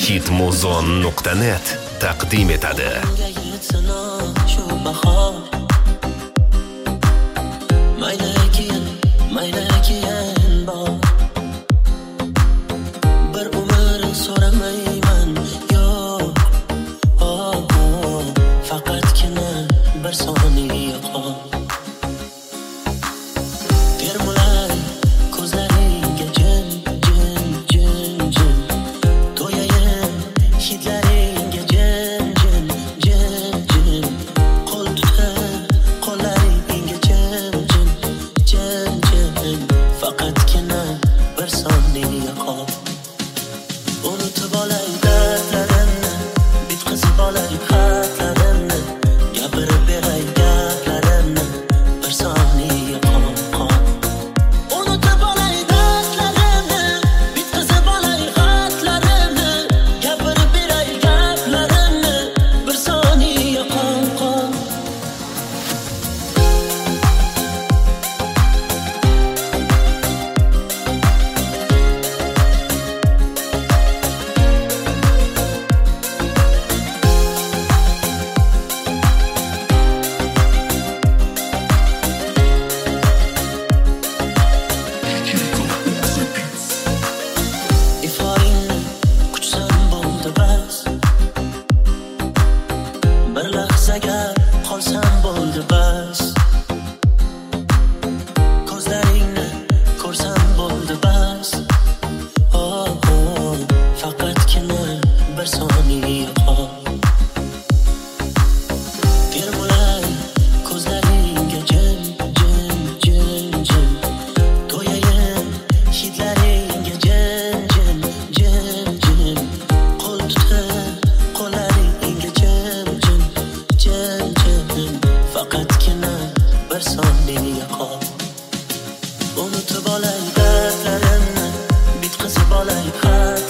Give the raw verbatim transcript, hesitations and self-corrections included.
hitmuzon nuqta net taqdim etadi. Bir umr so'ramayman, yo'q, oh, oh, faqatgina bir soniya qol. Termulay ko'zlaringga jim, jim, jim, jim. To'yayin hidlaringga jim, jim, jim, jim. Qo'l tutib qo'llaringga jim, jim, jim, jim. Faqatgina bir soniya qol. Unutib olay dardlarimni, bitqizib olay xatlarimni, gapirib beray gaplarimni, bir soniya qol, qol. Unutib olay dardlarimni, bitqizib olay xatlarimni, gapirib beray gaplarimni, bir soniya qol, qol. Iforingni quchsam bo'ldi bas, bir lahzaga qolsam bo'ldi bas. Ko'zlaringni ko'rsam bo'ldi bas, oh, oh, faqatgina bir soniya qol. Termulay ko'zlaringga jim, jim, jim, jim. To'yayin hidlaringga jim, jim, jim, jim. Qo'l tutib qo'llaringga jim, jim, jim, jim. Faqatgina bir soniya qol. Unutib olay dardlarimni, bitqizib olay xat